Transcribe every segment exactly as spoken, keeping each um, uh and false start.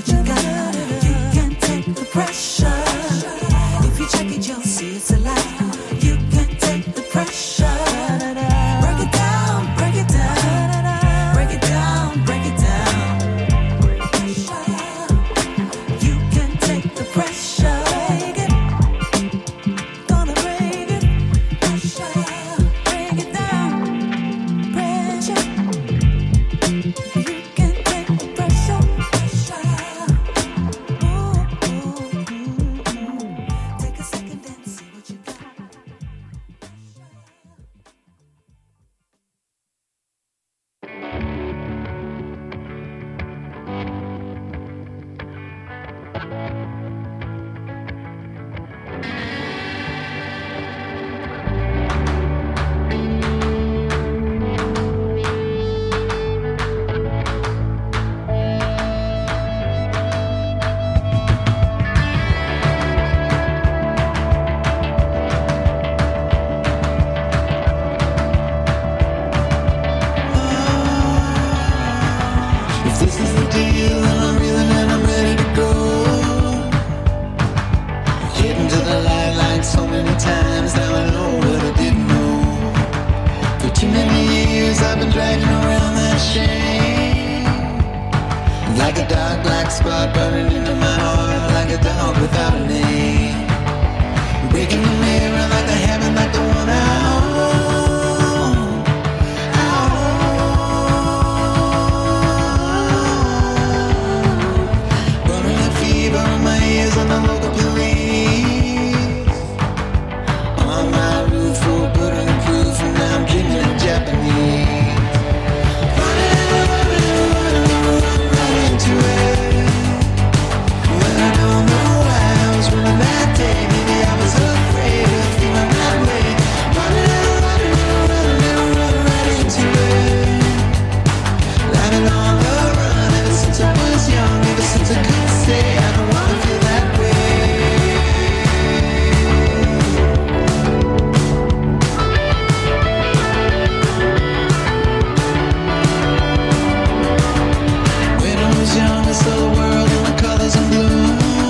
what you got. You can take the pressure. If you check it, you'll see it's a lie. You can take the pressure. Break it down, break it down, break it down, break it down. You can take the pressure. Break it. Gonna break it. Pressure. Break it down. Pressure. You can take the pressure. Pressure. Ooh, ooh, ooh, ooh. Take a second and see what you got. If this is the deal, then I'm reeling and I'm ready to go. Hitting to the light like so many times, now I know what I didn't know. For too many years I've been dragging around that shame, like a dark black spot burning into my heart, like a dog without a name. Breaking the mirror like the habit, like the one I own. I own. Burning the fever in my ears and the local police. On my roof, full butter and proof, and now I'm dreaming in Japanese. Running, running, running, running, running into it. Well, I don't know why I was running that day. Maybe I was afraid of feeling that way. Running, running, running, running right into it. Living on the run ever since I was young, ever since I could say I don't wanna feel that way. When I was young, I saw the world in the colors of blue.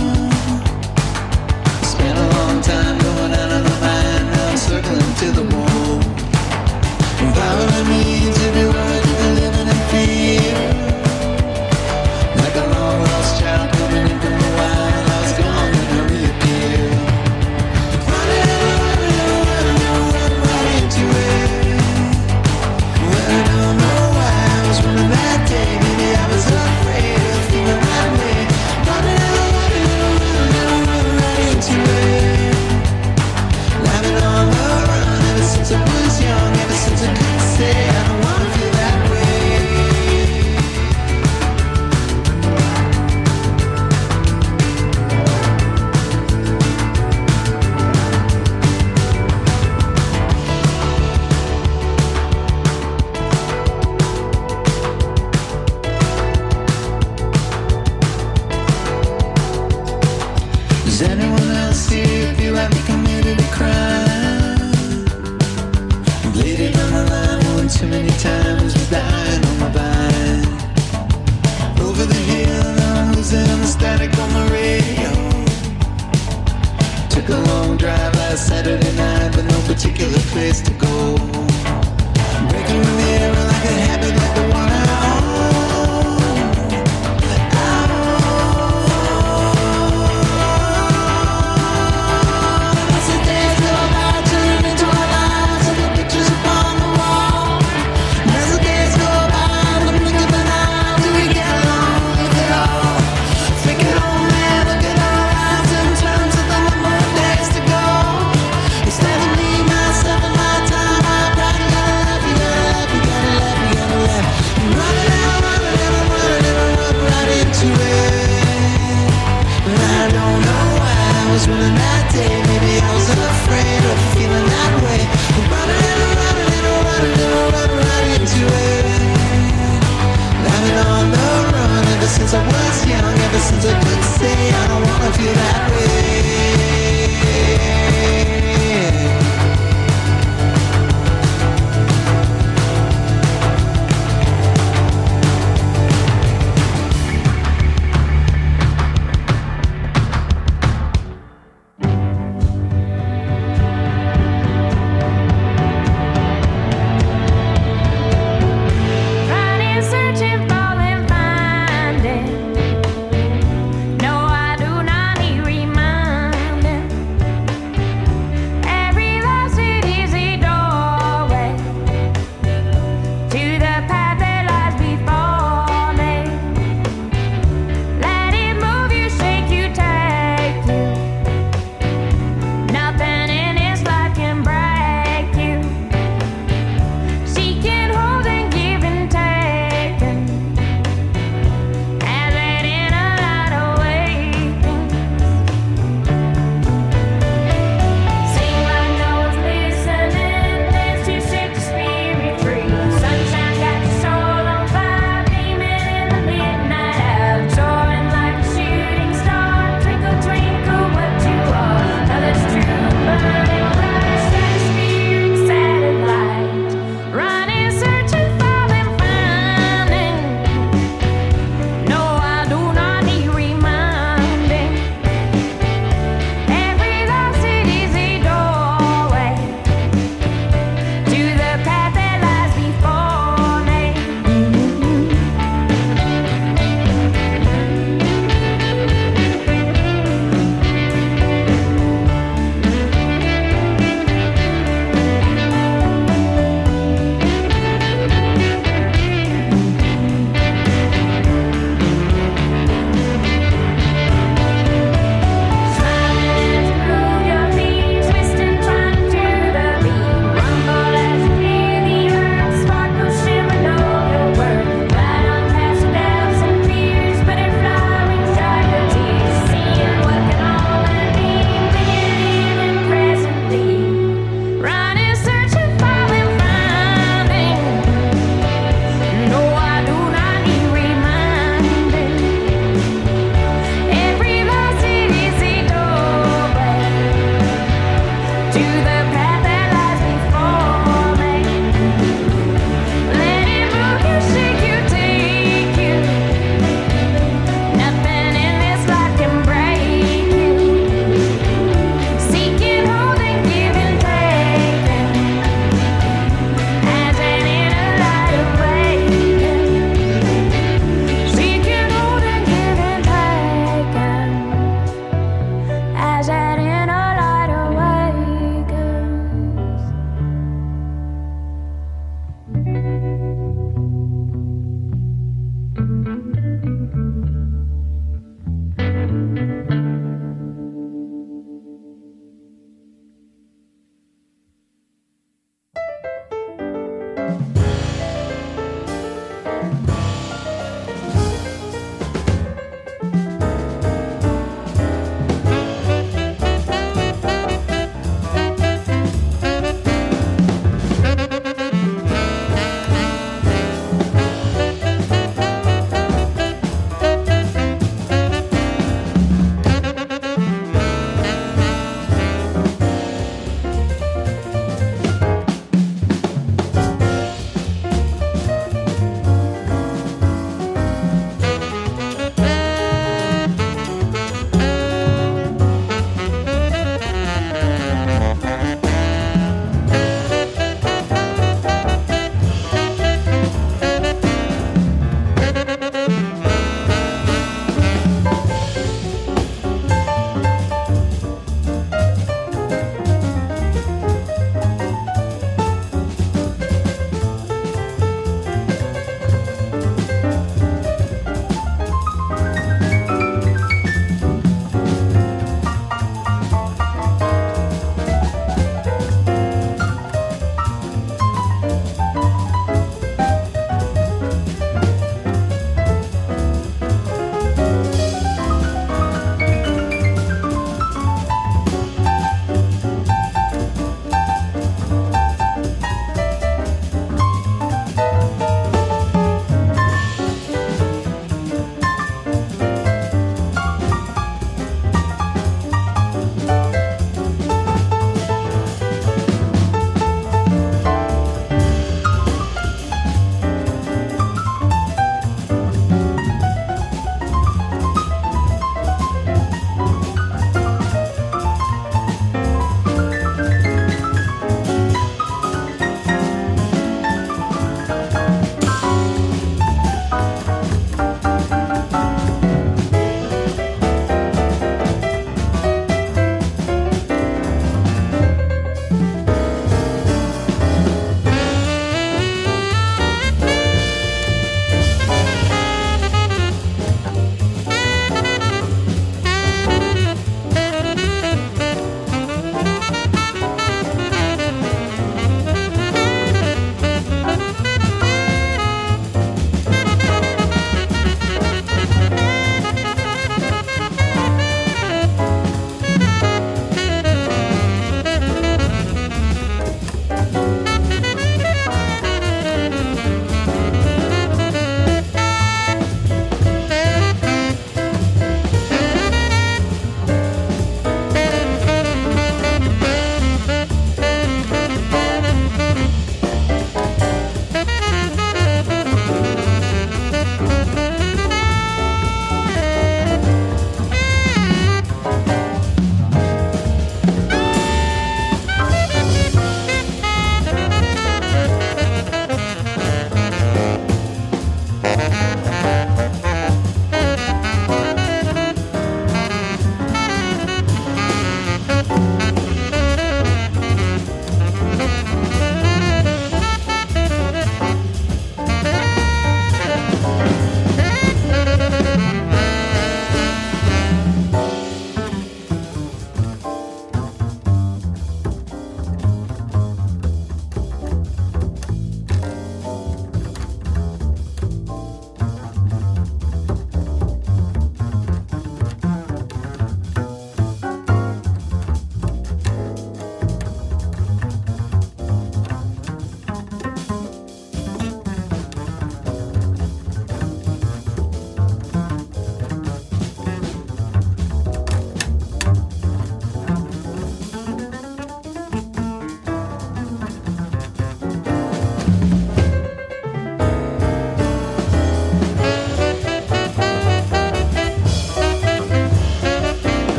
Spent a long time going out of my mind, now I'm circling to the wall. Empowering me to be worthy of living in fear. Like a long lost child coming in from the wild, I was gone and I reappeared. Running, running, running, running right into it. Well, I don't know why I was running that day. Maybe I was afraid of feeling that way. Running, running, running, running right into it. Living on the run ever since I was young, ever since I could say I don't wanna feel that way. Does anyone else here feel like we committed a crime? Laid it on the line one too many times, was dying on my vine. Over the hill, now I'm losing the static on the radio. Took a long drive last Saturday night, but no particular place to go. Breaking the mirror like a habit, like the one I own. I own. As the days go by, turn into our lives and the pictures upon the wall. And as the days go by, the blink of an eye, do we get along with it all? Think it all, man, look at our lives in terms of the number of days to go. Instead of me, myself, and my time, I probably gotta love you, gotta love you, gotta love you, gotta love you. I'm running out, running out, running out, running right into it. But I don't know why I was running that day. Maybe I was afraid of feeling that way. I'm running out, running out, running out, running right into it. Living on the run ever since I was young, ever since I could say I don't wanna feel that way.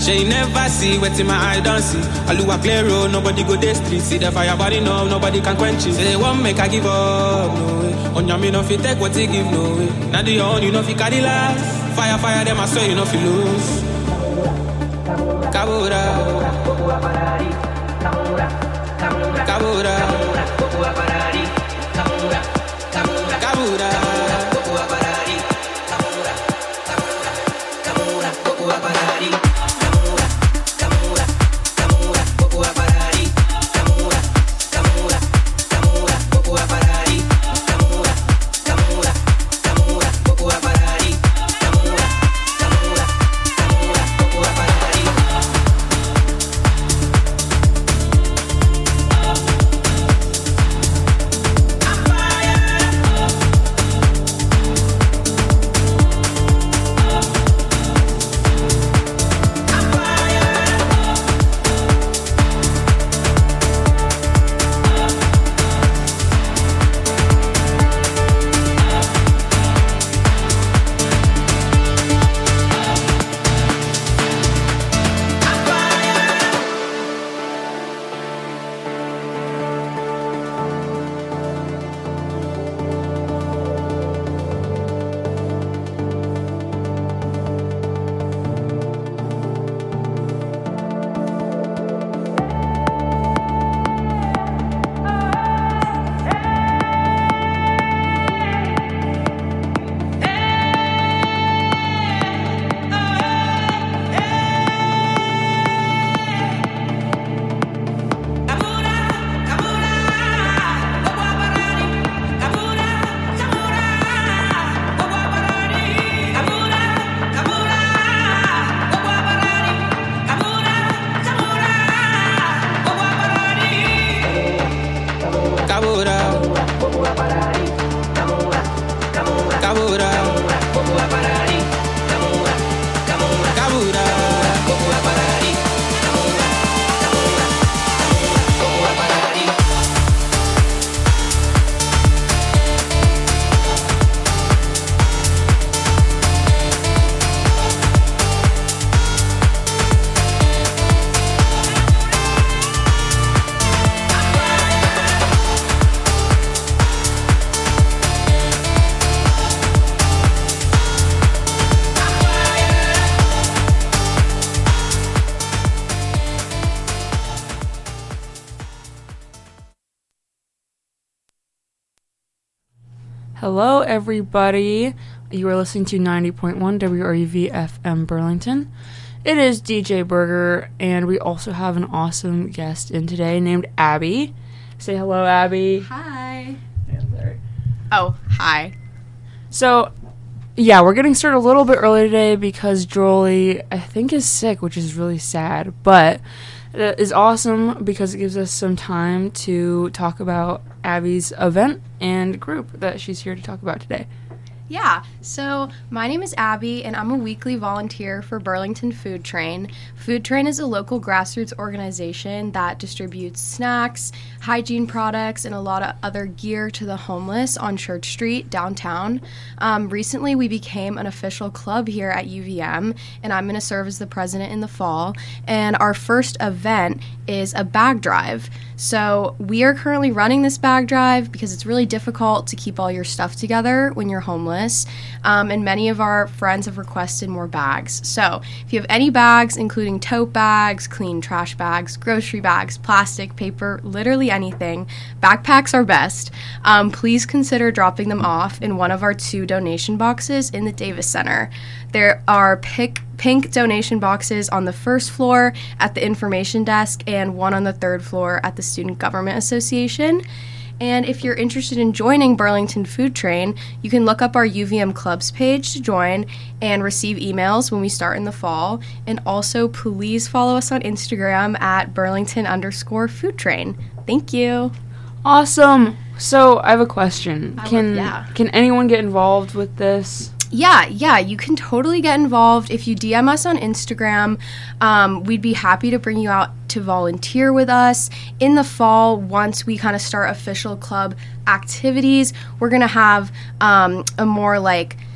She never see what's in my eye, don't see. Aluwa clear road, nobody go this street. See the fire burning up, nobody can quench it. Say one make I give up, no way. On your me no fit take what you give, no way. Now the own you no fit carry last. Fire, fire them I swear you no fit lose. Kabura, Kabura, Kabura. Hello, everybody. You are listening to ninety point one W R U V F M Burlington. It is D J Burger, and we also have an awesome guest in today named Abby. Say hello, Abby. Hi. Oh, hi. So, yeah, we're getting started a little bit early today because Jolie, I think, is sick, which is really sad, but it is awesome because it gives us some time to talk about Abby's event and group that she's here to talk about today. Yeah, so my name is Abby, and I'm a weekly volunteer for Burlington Food Train. Food Train is a local grassroots organization that distributes snacks, hygiene products, and a lot of other gear to the homeless on Church Street, downtown. Um, recently, we became an official club here at U V M, and I'm going to serve as the president in the fall. And our first event is a bag drive. So we are currently running this bag drive because it's really difficult to keep all your stuff together when you're homeless. Um, and many of our friends have requested more bags. So if you have any bags, including tote bags, clean trash bags, grocery bags, plastic, paper, literally anything, backpacks are best, um, please consider dropping them off in one of our two donation boxes in the Davis Center. There are pick pink donation boxes on the first floor at the information desk and one on the third floor at the Student Government Association. And if you're interested in joining Burlington Food Train, you can look up our U V M Clubs page to join and receive emails when we start in the fall. And also, please follow us on Instagram at Burlington underscore Food Train. Thank you. Awesome. So I have a question. I Can would- yeah. can anyone get involved with this? Yeah, yeah, you can totally get involved. If you D M us on Instagram, um, we'd be happy to bring you out to volunteer with us. In the fall, once we kind of start official club activities, we're going to have um, a more like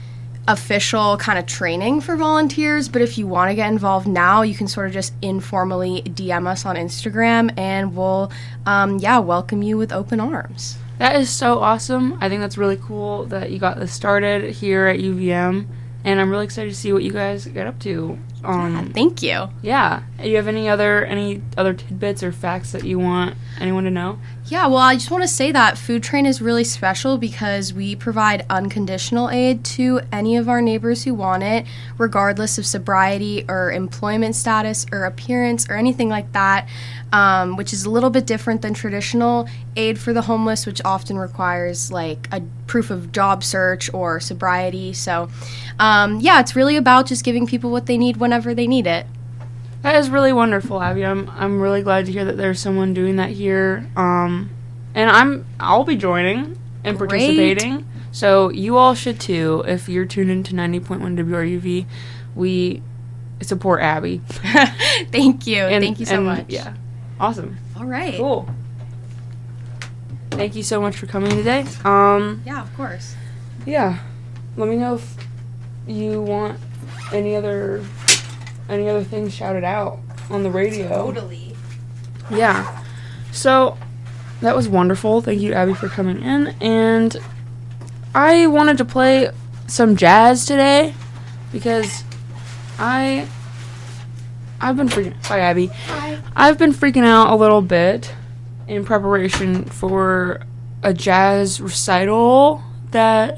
official kind of training for volunteers, but if you want to get involved now, you can sort of just informally D M us on Instagram, and we'll, um, yeah, welcome you with open arms. That is so awesome. I think that's really cool that you got this started here at U V M, and I'm really excited to see what you guys get up to. Um, Thank you. yeah. Do you have any other any other tidbits or facts that you want anyone to know? Yeah, well, I just want to say that Food Train is really special because we provide unconditional aid to any of our neighbors who want it, regardless of sobriety or employment status or appearance or anything like that, um, which is a little bit different than traditional aid for the homeless, which often requires like a proof of job search or sobriety. So, um, yeah, it's really about just giving people what they need whenever they need it. That is really wonderful, Abby. I'm I'm really glad to hear that there's someone doing that here. Um, and I'm I'll be joining and Great. participating. So you all should too. If you're tuned into ninety point one W R U V, we support Abby. Thank you. And- Thank you so and, much. Yeah, awesome, All right. cool. Thank you so much for coming today. Um, Yeah, of course. yeah, let me know if you want any other any other things shouted out on the radio. Totally. Yeah. So that was wonderful. Thank you, Abby, for coming in. And I wanted to play some jazz today because I I've been freaking Hi, Abby. Hi. I've been freaking out a little bit in preparation for a jazz recital that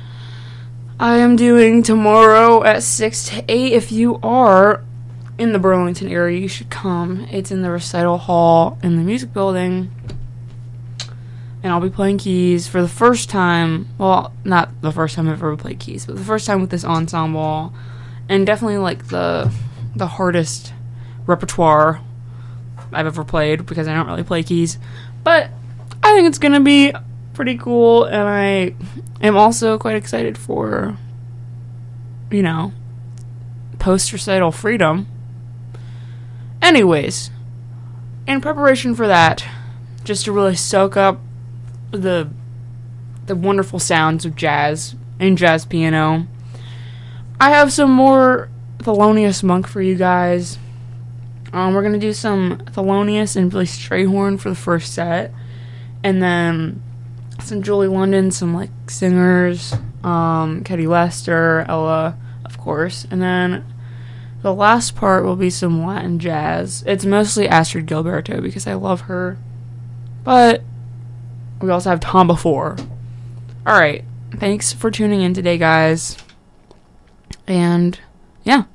I am doing tomorrow at six to eight. If you are in the Burlington area, you should come. It's in the recital hall in the music building. And I'll be playing keys for the first time. Well, not the first time I've ever played keys, but the first time with this ensemble. And definitely like the the hardest repertoire I've ever played because I don't really play keys. But I think it's going to be pretty cool, and I am also quite excited for, you know, post-recital freedom. Anyways, in preparation for that, just to really soak up the the wonderful sounds of jazz and jazz piano, I have some more Thelonious Monk for you guys. Um, we're going to do some Thelonious and Billy Strayhorn for the first set, and then some Julie London, some like singers, um, Ketty Lester, Ella, of course, and then the last part will be some Latin jazz. It's mostly Astrid Gilberto because I love her, but we also have Tom Before. All right, thanks for tuning in today, guys, and yeah.